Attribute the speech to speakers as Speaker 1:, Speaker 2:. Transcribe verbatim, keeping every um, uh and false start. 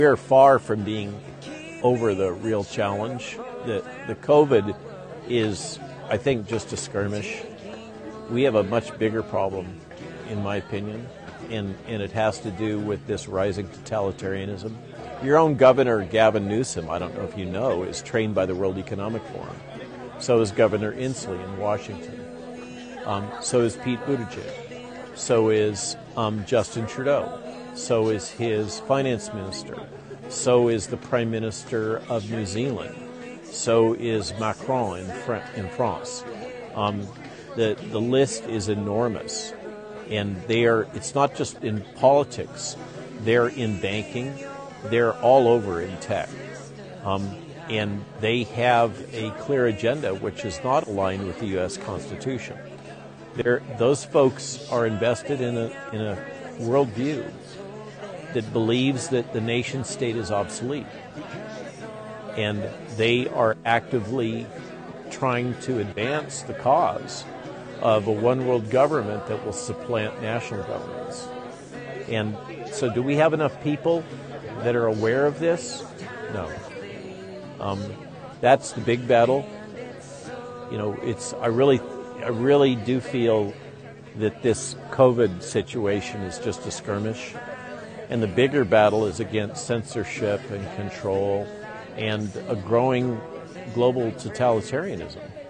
Speaker 1: We are far from being over the real challenge. The, the COVID is, I think, just a skirmish. We have a much bigger problem, in my opinion, and, and it has to do with this rising totalitarianism. Your own governor, Gavin Newsom, I don't know if you know, is trained by the World Economic Forum. So is Governor Inslee in Washington. Um, so is Pete Buttigieg. So is um, Justin Trudeau. So is his finance minister. So is the Prime Minister of New Zealand. So is Macron in, Fr- in France. Um, the, the list is enormous. And they are, it's not just in politics. They're in banking. They're all over in tech. Um, and they have a clear agenda which is not aligned with the U S Constitution. They're, those folks are invested in a, in a worldview that believes that the nation state is obsolete. And they are actively trying to advance the cause of a one world government that will supplant national governments. And so do we have enough people that are aware of this? No. Um, that's the big battle. You know, it's, I really, I really do feel that this COVID situation is just a skirmish. And the bigger battle is against censorship and control and a growing global totalitarianism.